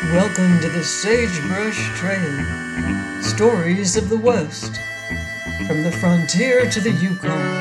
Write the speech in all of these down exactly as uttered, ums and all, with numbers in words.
Welcome to the Sagebrush Trail, stories of the West, from the frontier to the Yukon.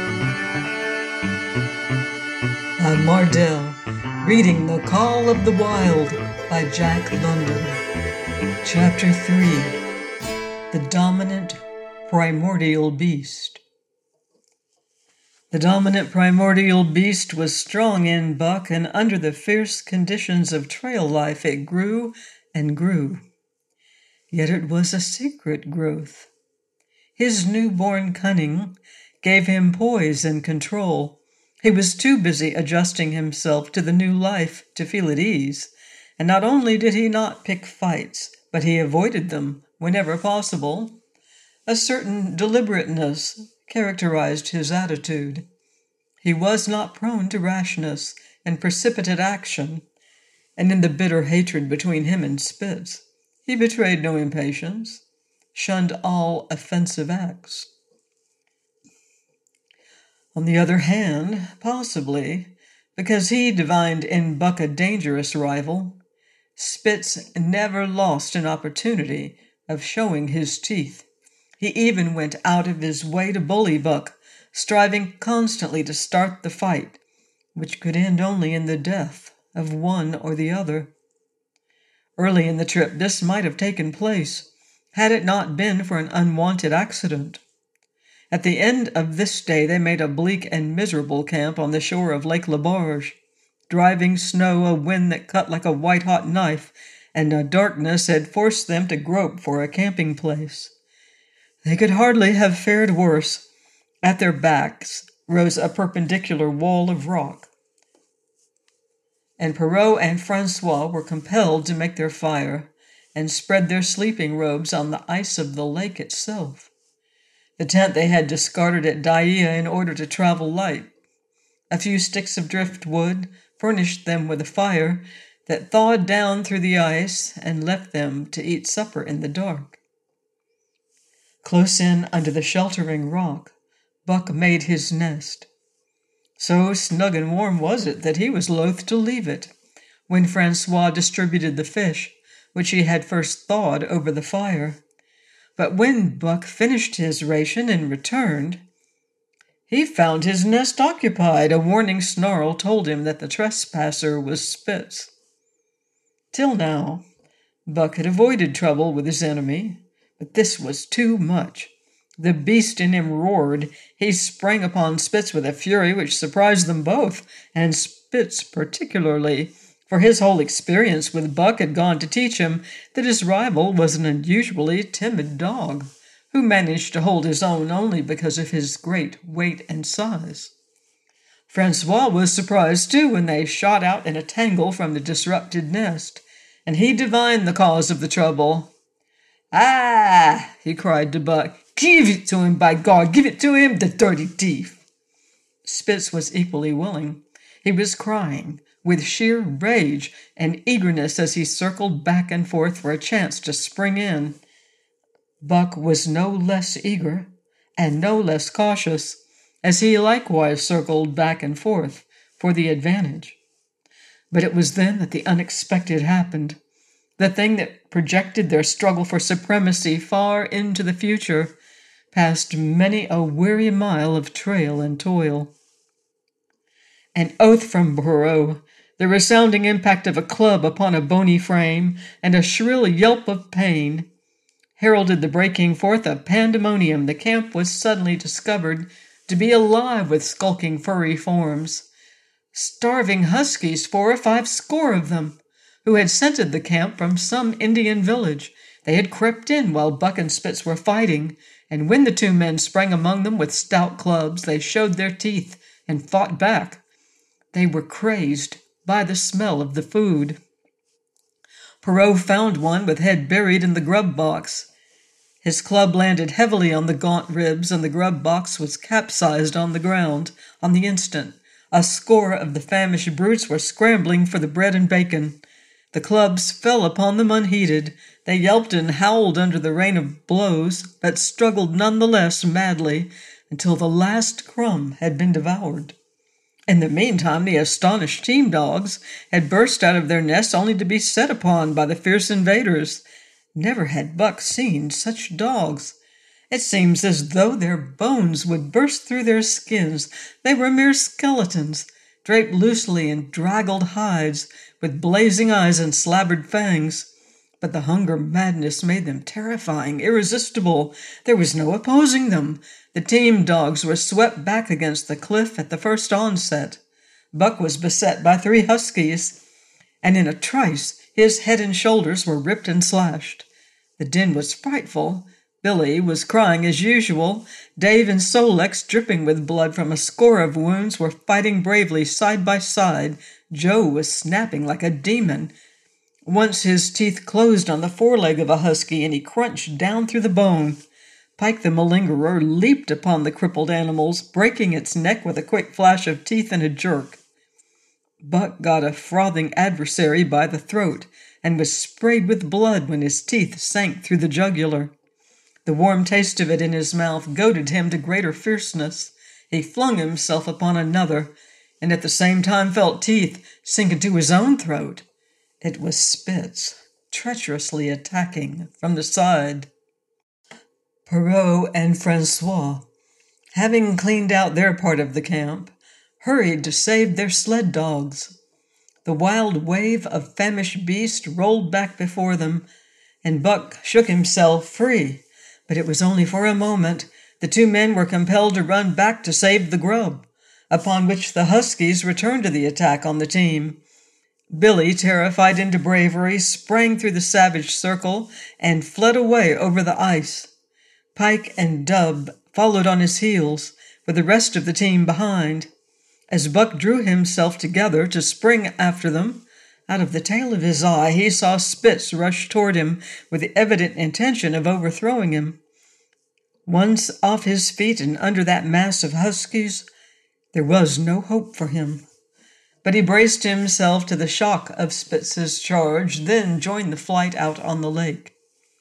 I'm Mardell, reading The Call of the Wild by Jack London. Chapter three, The Dominant Primordial Beast. The dominant primordial beast was strong in buck, and under the fierce conditions of trail life it grew and grew. Yet it was a secret growth. His newborn cunning gave him poise and control. He was too busy adjusting himself to the new life to feel at ease, and not only did he not pick fights, but he avoided them whenever possible. A certain deliberateness characterized his attitude. He was not prone to rashness and precipitate action, and in the bitter hatred between him and Spitz, he betrayed no impatience, shunned all offensive acts. On the other hand, possibly, because he divined in Buck a dangerous rival, Spitz never lost an opportunity of showing his teeth. He even went out of his way to bully Buck, striving constantly to start the fight, which could end only in the death of one or the other. Early in the trip this might have taken place, had it not been for an unwanted accident. At the end of this day they made a bleak and miserable camp on the shore of Lake Labarge. Driving snow, a wind that cut like a white-hot knife, and a darkness had forced them to grope for a camping place. They could hardly have fared worse. At their backs rose a perpendicular wall of rock, and Perrault and Francois were compelled to make their fire and spread their sleeping robes on the ice of the lake itself. The tent they had discarded at Daia in order to travel light. A few sticks of driftwood furnished them with a fire that thawed down through the ice and left them to eat supper in the dark. Close in under the sheltering rock, Buck made his nest. So snug and warm was it that he was loath to leave it. When Francois distributed the fish, which he had first thawed over the fire, but when Buck finished his ration and returned, he found his nest occupied. A warning snarl told him that the trespasser was Spitz. Till now, Buck had avoided trouble with his enemy, but this was too much. The beast in him roared. He sprang upon Spitz with a fury which surprised them both, and Spitz particularly, for his whole experience with Buck had gone to teach him that his rival was an unusually timid dog, who managed to hold his own only because of his great weight and size. Francois was surprised, too, when they shot out in a tangle from the disrupted nest, and he divined the cause of the trouble. "Ah!" he cried to Buck. "Give it to him, by God! Give it to him, the dirty thief!" Spitz was equally willing. He was crying with sheer rage and eagerness as he circled back and forth for a chance to spring in. Buck was no less eager and no less cautious, as he likewise circled back and forth for the advantage. But it was then that the unexpected happened. The thing that projected their struggle for supremacy far into the future, past many a weary mile of trail and toil. An oath from Perrault, the resounding impact of a club upon a bony frame, and a shrill yelp of pain heralded the breaking forth of pandemonium. The camp was suddenly discovered to be alive with skulking furry forms. Starving huskies, four or five score of them, who had scented the camp from some Indian village. They had crept in while Buck and Spitz were fighting, and when the two men sprang among them with stout clubs, they showed their teeth and fought back. They were crazed by the smell of the food. Perrault found one with head buried in the grub box. His club landed heavily on the gaunt ribs, and the grub box was capsized on the ground on the instant. A score of the famished brutes were scrambling for the bread and bacon. The clubs fell upon them unheeded. They yelped and howled under the rain of blows, but struggled none the less madly until the last crumb had been devoured. In the meantime, the astonished team dogs had burst out of their nests only to be set upon by the fierce invaders. Never had Buck seen such dogs. It seems as though their bones would burst through their skins. They were mere skeletons, draped loosely in draggled hides, with blazing eyes and slabbered fangs. But the hunger madness made them terrifying, irresistible. There was no opposing them. The team dogs were swept back against the cliff at the first onset. Buck was beset by three huskies, and in a trice his head and shoulders were ripped and slashed. The din was frightful. Billy was crying as usual. Dave and Sol-leks, dripping with blood from a score of wounds, were fighting bravely side by side. Joe was snapping like a demon. Once his teeth closed on the foreleg of a husky, and he crunched down through the bone. Pike the malingerer leaped upon the crippled animals, breaking its neck with a quick flash of teeth and a jerk. Buck got a frothing adversary by the throat, and was sprayed with blood when his teeth sank through the jugular. The warm taste of it in his mouth goaded him to greater fierceness. He flung himself upon another, and at the same time felt teeth sink into his own throat. It was Spitz, treacherously attacking from the side. Perrault and Francois, having cleaned out their part of the camp, hurried to save their sled dogs. The wild wave of famished beast rolled back before them, and Buck shook himself free. But it was only for a moment. The two men were compelled to run back to save the grub, upon which the huskies returned to the attack on the team. Billy, terrified into bravery, sprang through the savage circle and fled away over the ice. Pike and Dub followed on his heels, with the rest of the team behind. As Buck drew himself together to spring after them, out of the tail of his eye he saw Spitz rush toward him with the evident intention of overthrowing him. Once off his feet and under that mass of huskies, there was no hope for him. But he braced himself to the shock of Spitz's charge, then joined the flight out on the lake.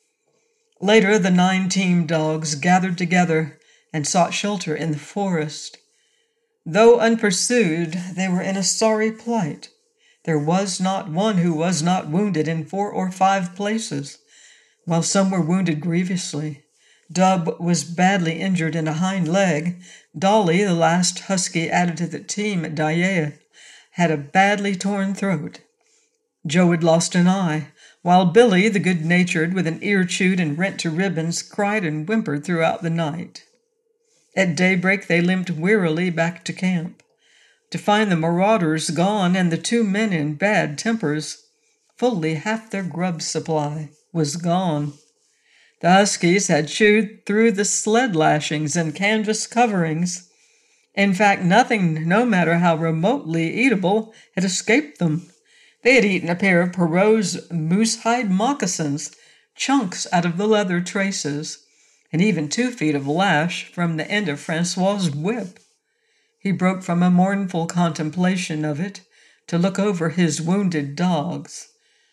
Later, the nine team dogs gathered together and sought shelter in the forest. Though unpursued, they were in a sorry plight. There was not one who was not wounded in four or five places, while some were wounded grievously. Dub was badly injured in a hind leg. Dolly, the last husky added to the team at Dyea, had a badly torn throat. Joe had lost an eye, while Billy, the good-natured, with an ear chewed and rent to ribbons, cried and whimpered throughout the night. At daybreak they limped wearily back to camp, to find the marauders gone and the two men in bad tempers. Fully half their grub supply was gone. The huskies had chewed through the sled lashings and canvas coverings. In fact, nothing, no matter how remotely eatable, had escaped them. They had eaten a pair of Perrault's moose-hide moccasins, chunks out of the leather traces, and even two feet of lash from the end of Francois's whip. He broke from a mournful contemplation of it to look over his wounded dogs.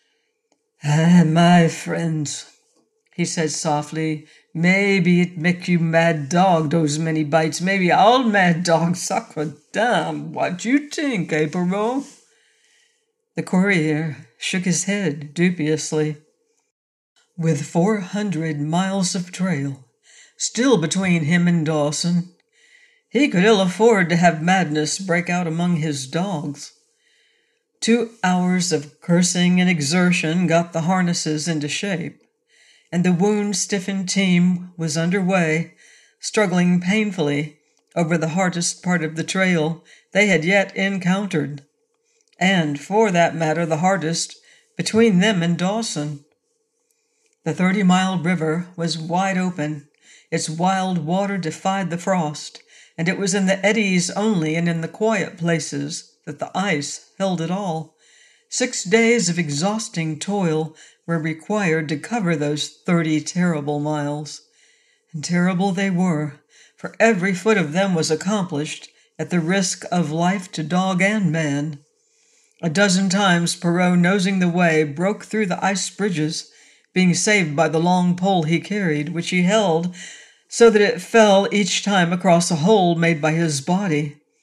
"Ah, my friends," he said softly, "maybe it make you mad dog, those many bites. Maybe all mad dogs, sacre dame. What you think, eh, Perrault?" The courier shook his head dubiously. With four hundred miles of trail still between him and Dawson, he could ill afford to have madness break out among his dogs. Two hours of cursing and exertion got the harnesses into shape, and the wound-stiffened team was under way, struggling painfully over the hardest part of the trail they had yet encountered, and, for that matter, the hardest between them and Dawson. The thirty-mile river was wide open. Its wild water defied the frost, and it was in the eddies only and in the quiet places that the ice held it all. Six days of exhausting toil were required to cover those thirty terrible miles. And terrible they were, for every foot of them was accomplished at the risk of life to dog and man. A dozen times Perrault, nosing the way, broke through the ice bridges, being saved by the long pole he carried, which he held so that it fell each time across a hole made by his body.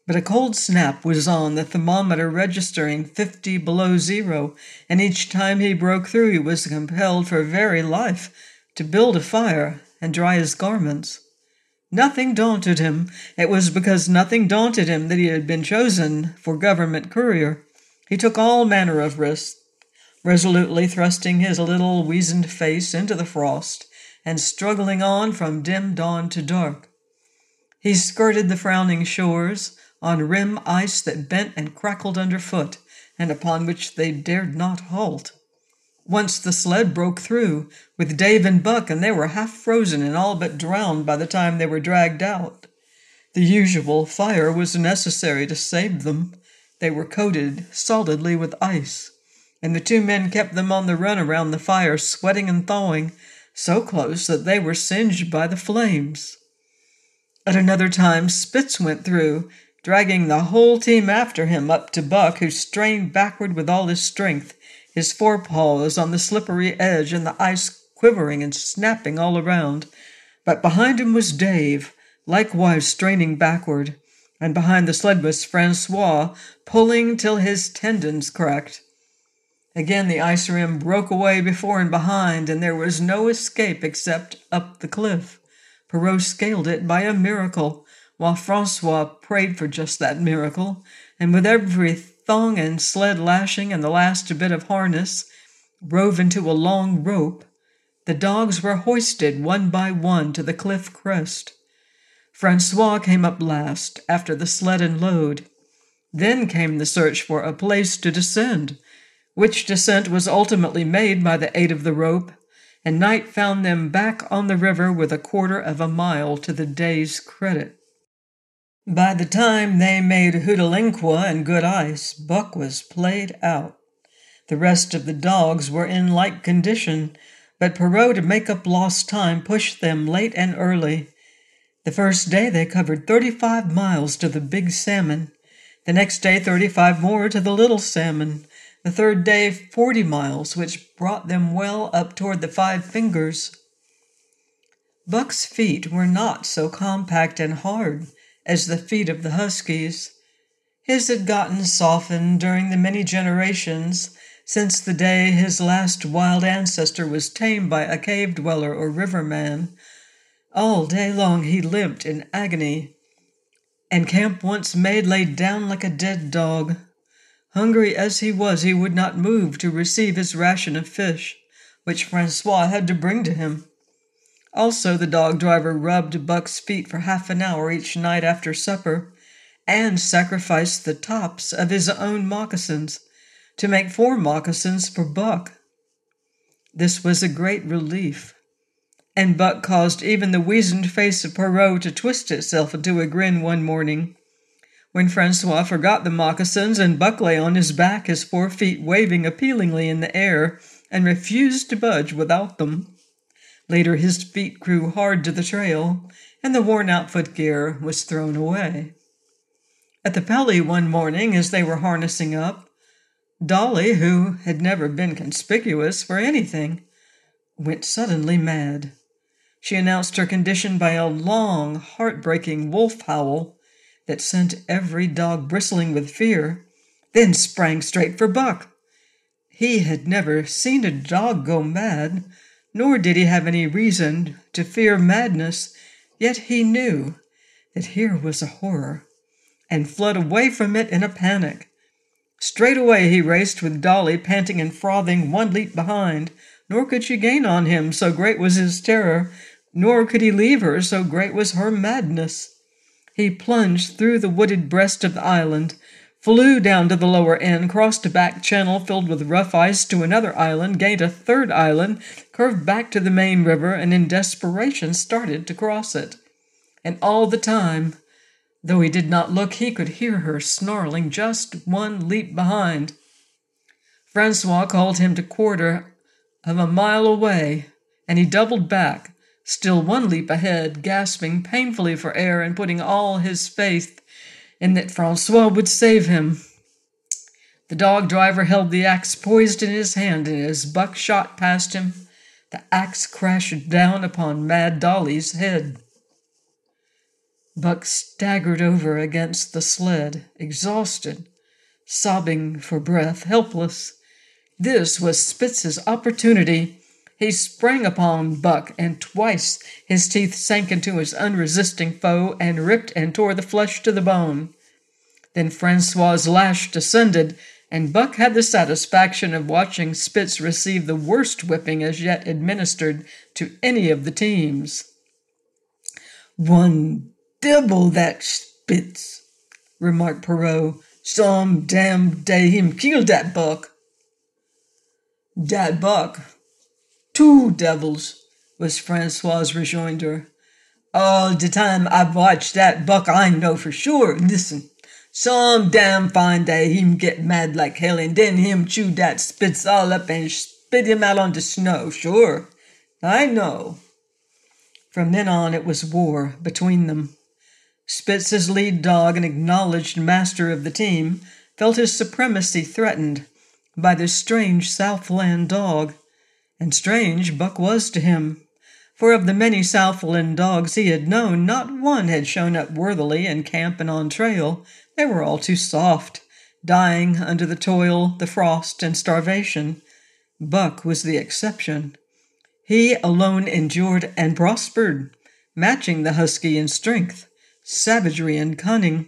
But a cold snap was on, the thermometer registering fifty below zero, and each time he broke through he was compelled for very life to build a fire and dry his garments. Nothing daunted him. It was because nothing daunted him that he had been chosen for government courier. He took all manner of risks, resolutely thrusting his little weazened face into the frost and struggling on from dim dawn to dark. He skirted the frowning shores on rim ice that bent and crackled underfoot, and upon which they dared not halt. Once the sled broke through, with Dave and Buck, and they were half frozen and all but drowned by the time they were dragged out. The usual fire was necessary to save them. They were coated solidly with ice, and the two men kept them on the run around the fire, sweating and thawing, so close that they were singed by the flames. At another time, Spitz went through, dragging the whole team after him up to Buck, who strained backward with all his strength, his forepaws on the slippery edge and the ice quivering and snapping all around. But behind him was Dave, likewise straining backward, and behind the sled was Francois, pulling till his tendons cracked. Again the ice rim broke away before and behind, and there was no escape except up the cliff. Perrault scaled it by a miracle, while Francois prayed for just that miracle, and with every thong and sled lashing and the last bit of harness rove into a long rope, the dogs were hoisted one by one to the cliff crest. Francois came up last, after the sled and load. Then came the search for a place to descend, which descent was ultimately made by the aid of the rope, and night found them back on the river with a quarter of a mile to the day's credit. By the time they made Hootalinqua and good ice, Buck was played out. The rest of the dogs were in like condition, but Perrault, to make up lost time, pushed them late and early. The first day they covered thirty-five miles to the Big Salmon, the next day thirty-five more to the Little Salmon, the third day forty miles, which brought them well up toward the Five Fingers. Buck's feet were not so compact and hard as the feet of the huskies. His had gotten softened during the many generations since the day his last wild ancestor was tamed by a cave dweller or riverman. All day long he limped in agony, and camp once made lay down like a dead dog. Hungry as he was, he would not move to receive his ration of fish, which Francois had to bring to him. Also, the dog driver rubbed Buck's feet for half an hour each night after supper, and sacrificed the tops of his own moccasins to make four moccasins for Buck. This was a great relief, and Buck caused even the weazened face of Perrault to twist itself into a grin one morning, when Francois forgot the moccasins and Buck lay on his back, his four feet waving appealingly in the air, and refused to budge without them. Later his feet grew hard to the trail, and the worn-out footgear was thrown away. At the Pelly one morning, as they were harnessing up, Dolly, who had never been conspicuous for anything, went suddenly mad. She announced her condition by a long, heartbreaking wolf howl that sent every dog bristling with fear, then sprang straight for Buck. He had never seen a dog go mad, nor did he have any reason to fear madness, yet he knew that here was a horror, and fled away from it in a panic. Straight away he raced with Dolly, panting and frothing, one leap behind, nor could she gain on him, so great was his terror, nor could he leave her, so great was her madness. He plunged through the wooded breast of the island, flew down to the lower end, crossed a back channel filled with rough ice to another island, gained a third island, curved back to the main river, and in desperation started to cross it. And all the time, though he did not look, he could hear her snarling just one leap behind. Francois called him to quarter of a mile away, and he doubled back, still one leap ahead, gasping painfully for air and putting all his faith in that Francois would save him. The dog driver held the axe poised in his hand, and as Buck shot past him, the axe crashed down upon Mad Dolly's head. Buck staggered over against the sled, exhausted, sobbing for breath, helpless. This was Spitz's opportunity. He sprang upon Buck, and twice his teeth sank into his unresisting foe and ripped and tore the flesh to the bone. Then Francois's lash descended, and Buck had the satisfaction of watching Spitz receive the worst whipping as yet administered to any of the teams. "One devil, that Spitz," remarked Perrault. "Some damn day him kill dat Buck." "Dat Buck? Two devils," was Francois's rejoinder. "All de time I've watched dat Buck, I know for sure. Listen, some damn fine day him get mad like hell, and then him chew dat Spitz all up and spit him out on de snow. Sure, I know." From then on, it was war between them. Spitz's lead dog, an acknowledged master of the team, felt his supremacy threatened by this strange Southland dog. And strange Buck was to him, for of the many Southland dogs he had known, not one had shown up worthily in camp and on trail. They were all too soft, dying under the toil, the frost, and starvation. Buck was the exception. He alone endured and prospered, matching the husky in strength, savagery, and cunning.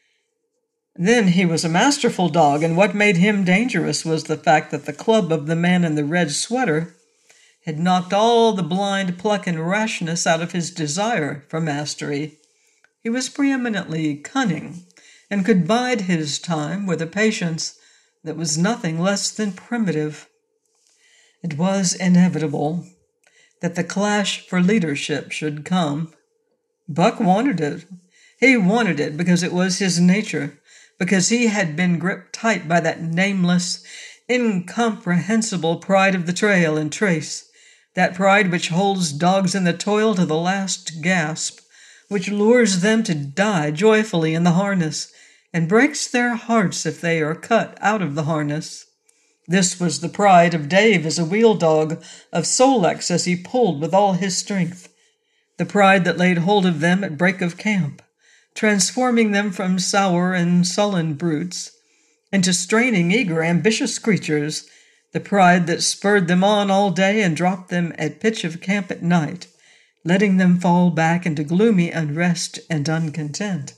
Then he was a masterful dog, and what made him dangerous was the fact that the club of the man in the red sweater had knocked all the blind pluck and rashness out of his desire for mastery. He was preeminently cunning, and could bide his time with a patience that was nothing less than primitive. It was inevitable that the clash for leadership should come. Buck wanted it. He wanted it because it was his nature, because he had been gripped tight by that nameless, incomprehensible pride of the trail and trace, that pride which holds dogs in the toil to the last gasp, which lures them to die joyfully in the harness, and breaks their hearts if they are cut out of the harness. This was the pride of Dave as a wheel dog, of Sol-leks as he pulled with all his strength, the pride that laid hold of them at break of camp, transforming them from sour and sullen brutes into straining, eager, ambitious creatures, the pride that spurred them on all day and dropped them at pitch of camp at night, letting them fall back into gloomy unrest and uncontent.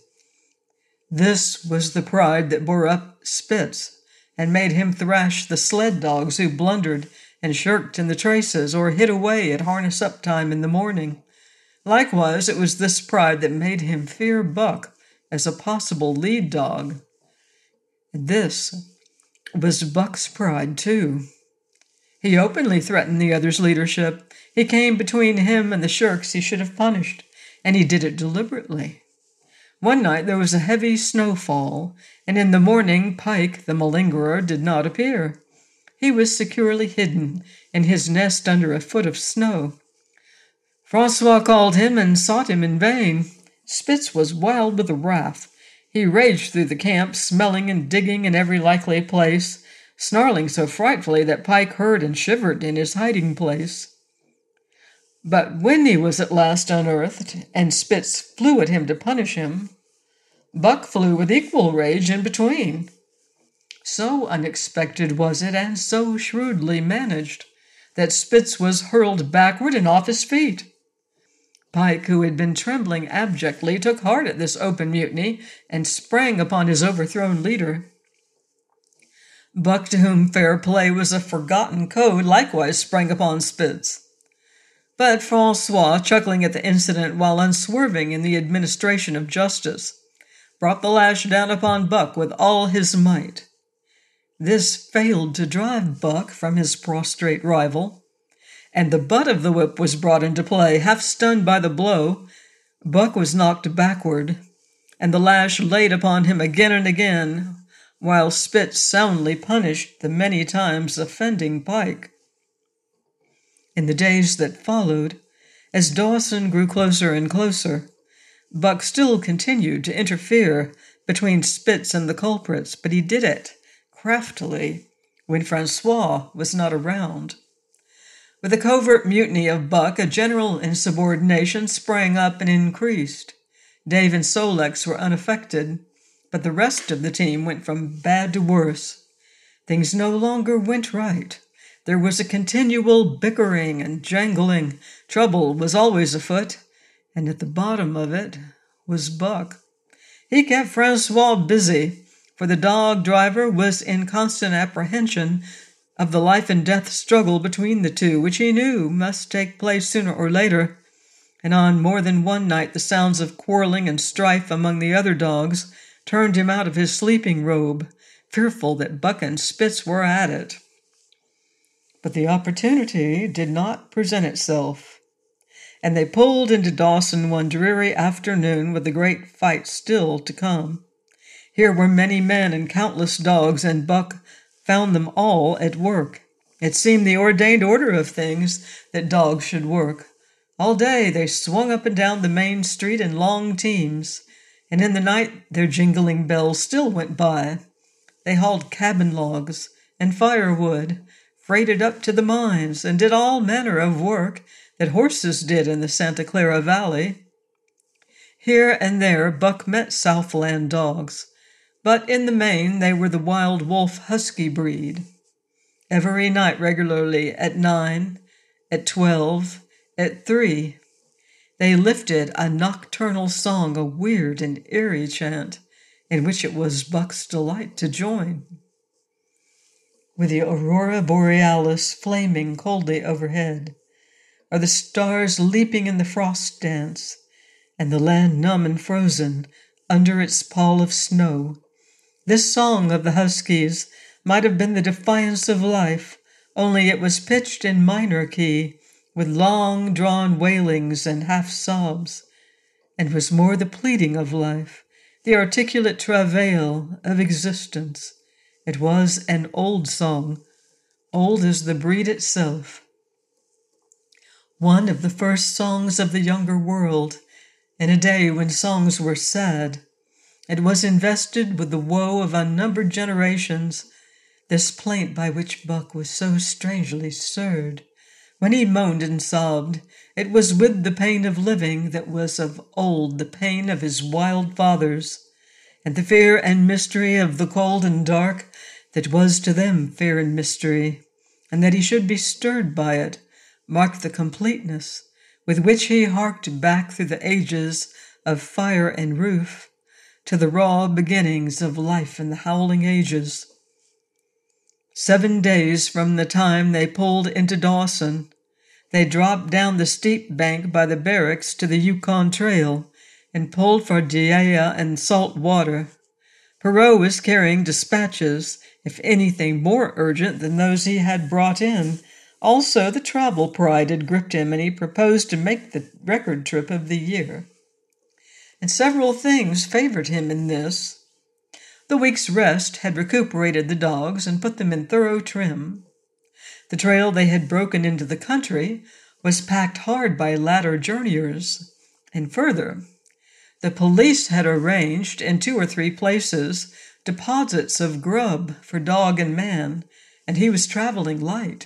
This was the pride that bore up Spitz and made him thrash the sled dogs who blundered and shirked in the traces or hid away at harness-up time in the morning. Likewise, it was this pride that made him fear Buck as a possible lead dog. This was Buck's pride, too. He openly threatened the other's leadership. He came between him and the shirks he should have punished, and he did it deliberately. One night there was a heavy snowfall, and in the morning Pike, the malingerer, did not appear. He was securely hidden in his nest under a foot of snow. Francois called him and sought him in vain. Spitz was wild with wrath. He raged through the camp, smelling and digging in every likely place, snarling so frightfully that Pike heard and shivered in his hiding place. But when he was at last unearthed, and Spitz flew at him to punish him, Buck flew with equal rage in between. So unexpected was it, and so shrewdly managed, that Spitz was hurled backward and off his feet. Pike, who had been trembling abjectly, took heart at this open mutiny and sprang upon his overthrown leader. Buck, to whom fair play was a forgotten code, likewise sprang upon Spitz. But Francois, chuckling at the incident while unswerving in the administration of justice, brought the lash down upon Buck with all his might. This failed to drive Buck from his prostrate rival, and the butt of the whip was brought into play. Half stunned by the blow, Buck was knocked backward, and the lash laid upon him again and again, while Spitz soundly punished the many times offending Pike. In the days that followed, as Dawson grew closer and closer, Buck still continued to interfere between Spitz and the culprits, but he did it craftily when Francois was not around. With the covert mutiny of Buck, a general insubordination sprang up and increased. Dave and Solex were unaffected, but the rest of the team went from bad to worse. Things no longer went right. There was a continual bickering and jangling. Trouble was always afoot, and at the bottom of it was Buck. He kept Francois busy, for the dog driver was in constant apprehension of the life and death struggle between the two, which he knew must take place sooner or later. And on more than one night the sounds of quarreling and strife among the other dogs turned him out of his sleeping robe, fearful that Buck and Spitz were at it. But the opportunity did not present itself, and they pulled into Dawson one dreary afternoon with the great fight still to come. Here were many men and countless dogs, and Buck found them all at work. It seemed the ordained order of things that dogs should work. All day they swung up and down the main street in long teams, and in the night their jingling bells still went by. They hauled cabin logs and firewood, freighted up to the mines, and did all manner of work that horses did in the Santa Clara Valley. Here and there Buck met Southland dogs, but in the main they were the wild wolf husky breed. Every night regularly at nine, at twelve, at three, they lifted a nocturnal song, a weird and eerie chant, in which it was Buck's delight to join. With the aurora borealis flaming coldly overhead, or the stars leaping in the frost dance, and the land numb and frozen under its pall of snow, this song of the huskies might have been the defiance of life, only it was pitched in minor key, with long-drawn wailings and half-sobs, and was more the pleading of life, the articulate travail of existence. It was an old song, old as the breed itself. One of the first songs of the younger world, in a day when songs were sad. It was invested with the woe of unnumbered generations, this plaint by which Buck was so strangely stirred. When he moaned and sobbed, it was with the pain of living that was of old the pain of his wild fathers, and the fear and mystery of the cold and dark that was to them fear and mystery, and that he should be stirred by it, marked the completeness with which he harked back through the ages of fire and roof to the raw beginnings of life in the howling ages. Seven days from the time they pulled into Dawson, they dropped down the steep bank by the barracks to the Yukon Trail and pulled for Dyea and Salt Water. Perot was carrying dispatches, if anything more urgent than those he had brought in. Also, the travel pride had gripped him, and he proposed to make the record trip of the year. And several things favored him in this. The week's rest had recuperated the dogs and put them in thorough trim. The trail they had broken into the country was packed hard by latter journeyers. And further, the police had arranged in two or three places deposits of grub for dog and man, and he was traveling light.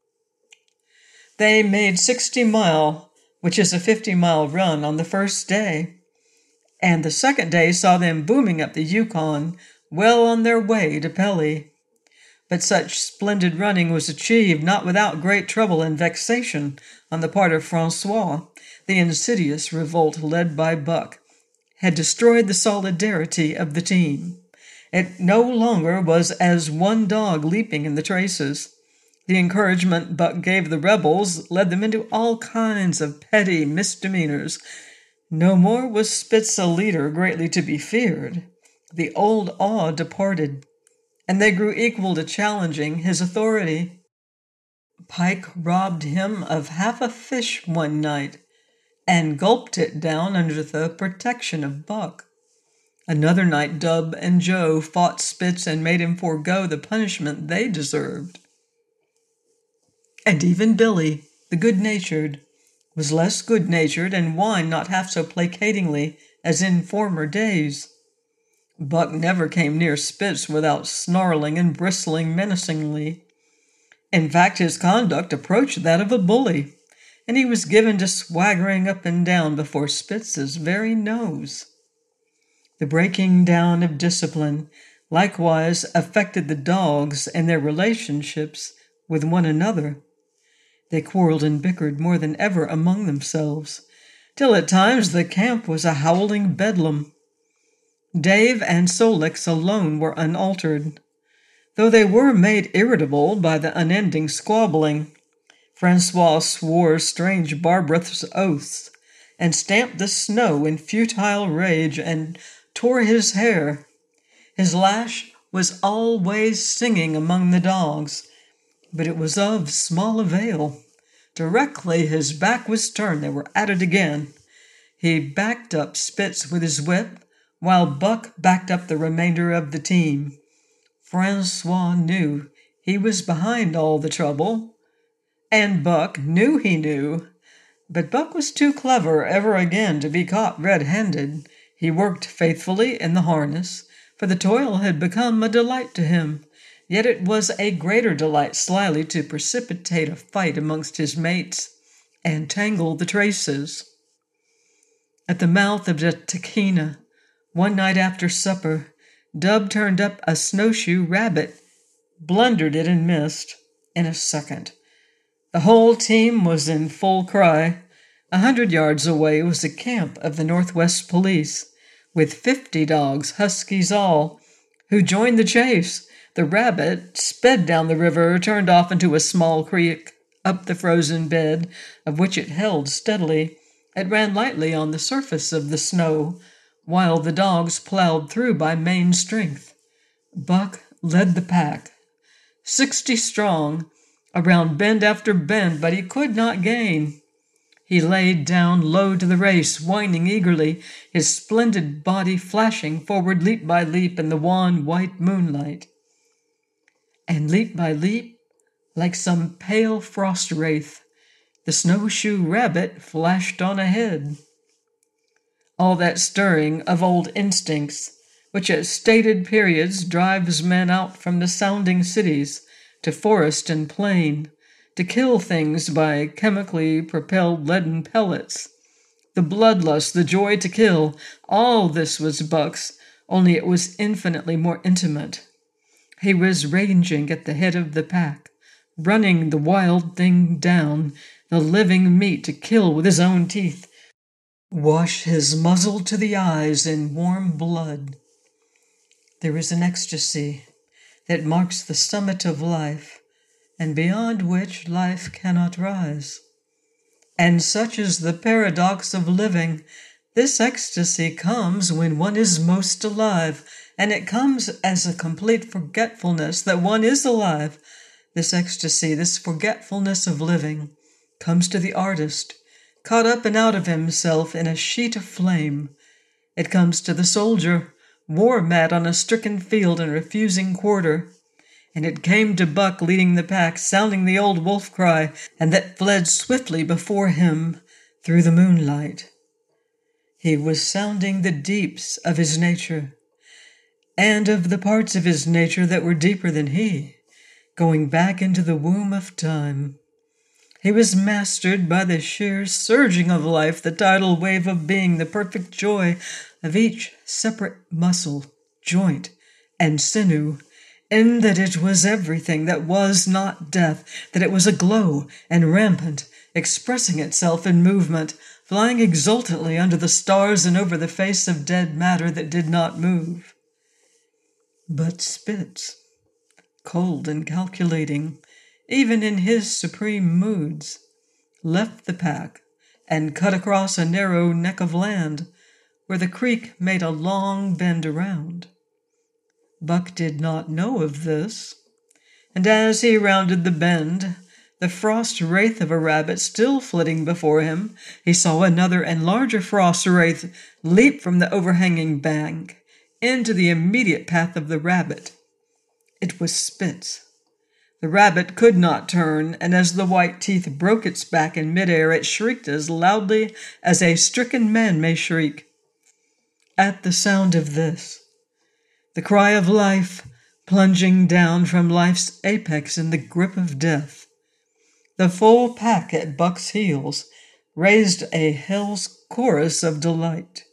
They made sixty mile, which is a fifty-mile run, on the first day, and the second day saw them booming up the Yukon, well on their way to Pelly. But such splendid running was achieved not without great trouble and vexation on the part of Francois. The insidious revolt led by Buck had destroyed the solidarity of the team. It no longer was as one dog leaping in the traces. The encouragement Buck gave the rebels led them into all kinds of petty misdemeanors. No more was Spitz a leader greatly to be feared. The old awe departed, and they grew equal to challenging his authority. Pike robbed him of half a fish one night and gulped it down under the protection of Buck. Another night Dub and Joe fought Spitz and made him forego the punishment they deserved. And even Billy, the good-natured, was less good-natured and whined not half so placatingly as in former days. Buck never came near Spitz without snarling and bristling menacingly. In fact, his conduct approached that of a bully, and he was given to swaggering up and down before Spitz's very nose. The breaking down of discipline likewise affected the dogs and their relationships with one another. They quarreled and bickered more than ever among themselves, till at times the camp was a howling bedlam. Dave and Solix alone were unaltered, though they were made irritable by the unending squabbling. Francois swore strange barbarous oaths, and stamped the snow in futile rage, and tore his hair. His lash was always singing among the dogs, but it was of small avail. Directly his back was turned, they were at it again. He backed up Spitz with his whip, while Buck backed up the remainder of the team. Francois knew he was behind all the trouble, and Buck knew he knew, but Buck was too clever ever again to be caught red-handed. He worked faithfully in the harness, for the toil had become a delight to him, yet it was a greater delight slyly to precipitate a fight amongst his mates and tangle the traces. At the mouth of the Tahkeena, one night after supper, Dub turned up a snowshoe rabbit, blundered it and missed in a second. The whole team was in full cry. A hundred yards away was the camp of the Northwest Police, with fifty dogs, huskies all, who joined the chase. The rabbit sped down the river, turned off into a small creek, up the frozen bed, of which it held steadily. It ran lightly on the surface of the snow, while the dogs plowed through by main strength. Buck led the pack, sixty strong, around bend after bend, but he could not gain. He laid down low to the race, whining eagerly, his splendid body flashing forward leap by leap in the wan white moonlight. And leap by leap, like some pale frost wraith, the snowshoe rabbit flashed on ahead. All that stirring of old instincts, which at stated periods drives men out from the sounding cities to forest and plain, to kill things by chemically propelled leaden pellets. The bloodlust, the joy to kill, all this was Buck's, only it was infinitely more intimate. He was ranging at the head of the pack, running the wild thing down, the living meat to kill with his own teeth, wash his muzzle to the eyes in warm blood. There is an ecstasy that marks the summit of life, and beyond which life cannot rise. And such is the paradox of living. This ecstasy comes when one is most alive, and it comes as a complete forgetfulness that one is alive. This ecstasy, this forgetfulness of living, comes to the artist, caught up and out of himself in a sheet of flame. It comes to the soldier, war-mad on a stricken field and refusing quarter. And it came to Buck leading the pack, sounding the old wolf cry, and that fled swiftly before him through the moonlight. He was sounding the deeps of his nature, and of the parts of his nature that were deeper than he, going back into the womb of time. He was mastered by the sheer surging of life, the tidal wave of being, the perfect joy of each separate muscle, joint, and sinew, in that it was everything that was not death, that it was aglow and rampant, expressing itself in movement, flying exultantly under the stars and over the face of dead matter that did not move. But Spitz, cold and calculating, even in his supreme moods, left the pack and cut across a narrow neck of land where the creek made a long bend around. Buck did not know of this, and as he rounded the bend, the frost wraith of a rabbit still flitting before him, he saw another and larger frost wraith leap from the overhanging bank into the immediate path of the rabbit. It was Spitz. The rabbit could not turn, and as the white teeth broke its back in midair, it shrieked as loudly as a stricken man may shriek. At the sound of this, the cry of life plunging down from life's apex in the grip of death, The full pack at Buck's heels raised a hell's chorus of delight.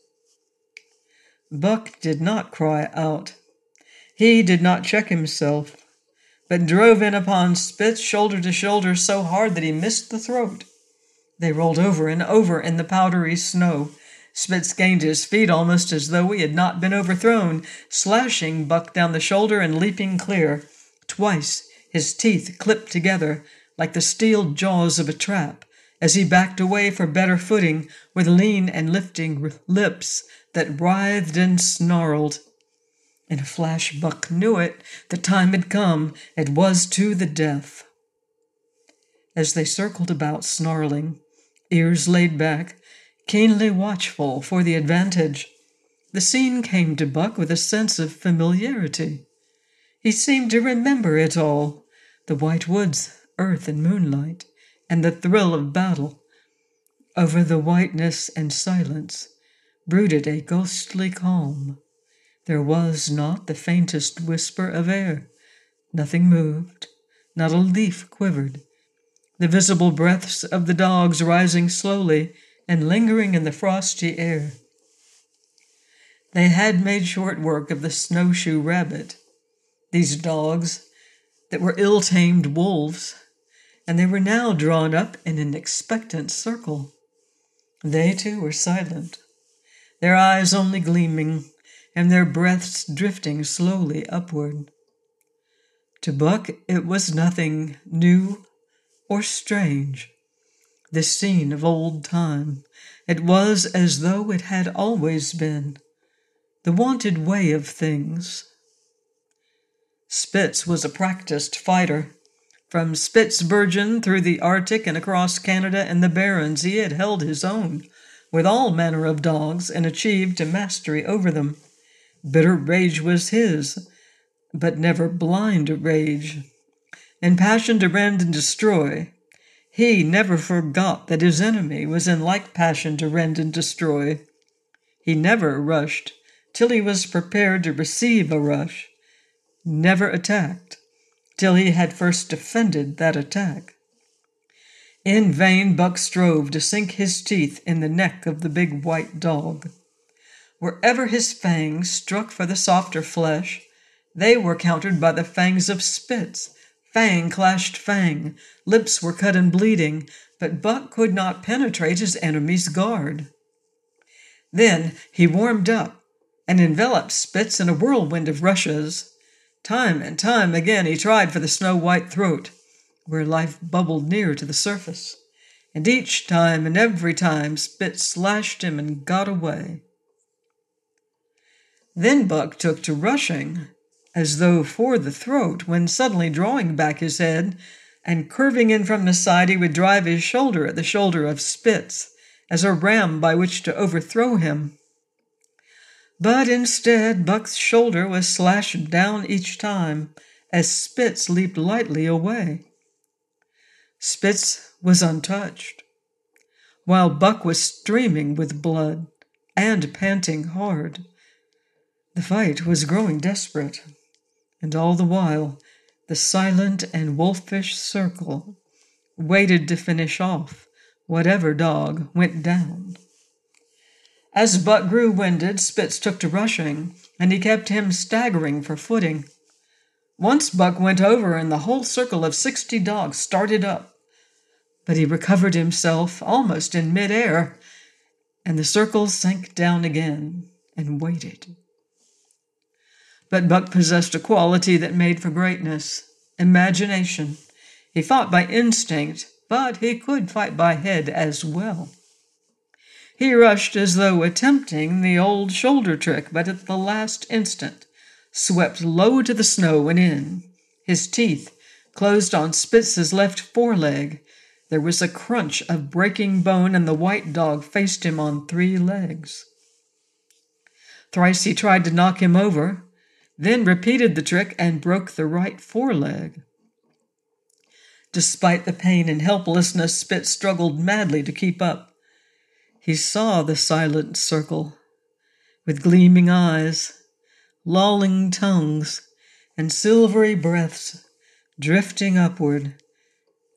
Buck did not cry out. He did not check himself, but drove in upon Spitz shoulder to shoulder so hard that he missed the throat. They rolled over and over in the powdery snow. Spitz gained his feet almost as though he had not been overthrown, slashing Buck down the shoulder and leaping clear. Twice his teeth clipped together like the steel jaws of a trap as he backed away for better footing with lean and lifting lips that writhed and snarled. In a flash, Buck knew it. The time had come. It was to the death. As they circled about, snarling, ears laid back, keenly watchful for the advantage, the scene came to Buck with a sense of familiarity. He seemed to remember it all, the white woods, earth and moonlight, and the thrill of battle. Over the whiteness and silence brooded a ghostly calm. There was not the faintest whisper of air. Nothing moved, not a leaf quivered. The visible breaths of the dogs rising slowly and lingering in the frosty air. They had made short work of the snowshoe rabbit, these dogs that were ill-tamed wolves, and they were now drawn up in an expectant circle. They, too, were silent, their eyes only gleaming, and their breaths drifting slowly upward. To Buck, it was nothing new or strange. This scene of old time, it was as though it had always been, the wonted way of things. Spitz was a practiced fighter. From Spitzbergen through the Arctic and across Canada and the Barrens, he had held his own with all manner of dogs and achieved a mastery over them. Bitter rage was his, but never blind rage. In passion to rend and destroy, he never forgot that his enemy was in like passion to rend and destroy. He never rushed till he was prepared to receive a rush, never attacked till he had first defended that attack. In vain Buck strove to sink his teeth in the neck of the big white dog. Wherever his fangs struck for the softer flesh, they were countered by the fangs of Spitz. Fang clashed fang, lips were cut and bleeding, but Buck could not penetrate his enemy's guard. Then he warmed up and enveloped Spitz in a whirlwind of rushes. Time and time again he tried for the snow-white throat, where life bubbled near to the surface, and each time and every time Spitz slashed him and got away. Then Buck took to rushing, as though for the throat, when suddenly drawing back his head and curving in from the side, he would drive his shoulder at the shoulder of Spitz, as a ram by which to overthrow him. But instead, Buck's shoulder was slashed down each time, as Spitz leaped lightly away. Spitz was untouched, while Buck was streaming with blood and panting hard. The fight was growing desperate, and all the while the silent and wolfish circle waited to finish off whatever dog went down. As Buck grew winded, Spitz took to rushing, and he kept him staggering for footing. Once Buck went over, and the whole circle of sixty dogs started up, but he recovered himself almost in mid-air, and the circle sank down again and waited. But Buck possessed a quality that made for greatness: imagination. He fought by instinct, but he could fight by head as well. He rushed as though attempting the old shoulder trick, but at the last instant swept low to the snow and in. His teeth closed on Spitz's left foreleg. There was a crunch of breaking bone, and the white dog faced him on three legs. Thrice he tried to knock him over, then repeated the trick and broke the right foreleg. Despite the pain and helplessness, Spitz struggled madly to keep up. He saw the silent circle, with gleaming eyes, lolling tongues, and silvery breaths drifting upward,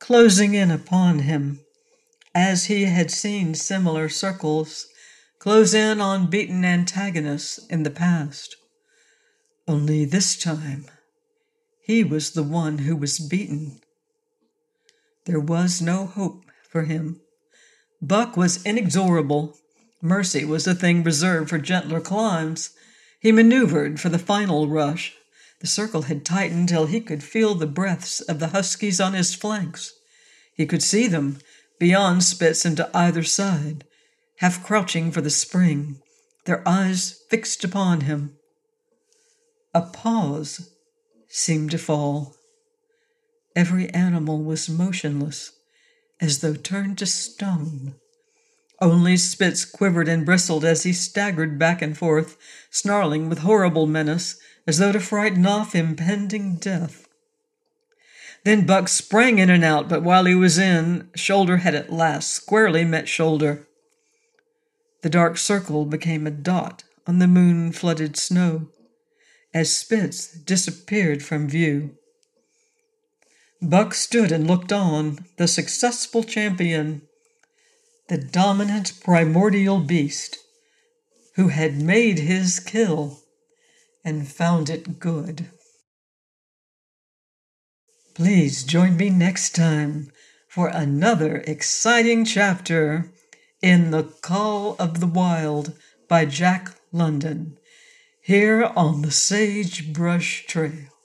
closing in upon him, as he had seen similar circles close in on beaten antagonists in the past. Only this time, he was the one who was beaten. There was no hope for him. Buck was inexorable. Mercy was a thing reserved for gentler climbs. He maneuvered for the final rush. The circle had tightened till he could feel the breaths of the huskies on his flanks. He could see them, beyond Spitz and to either side, half crouching for the spring, their eyes fixed upon him. A pause seemed to fall. Every animal was motionless, as though turned to stone. Only Spitz quivered and bristled as he staggered back and forth, snarling with horrible menace, as though to frighten off impending death. Then Buck sprang in and out, but while he was in, shoulder had at last squarely met shoulder. The dark circle became a dot on the moon-flooded snow, as Spitz disappeared from view. Buck stood and looked on, the successful champion, the dominant primordial beast, who had made his kill and found it good. Please join me next time for another exciting chapter in The Call of the Wild by Jack London, here on the Sagebrush Trail.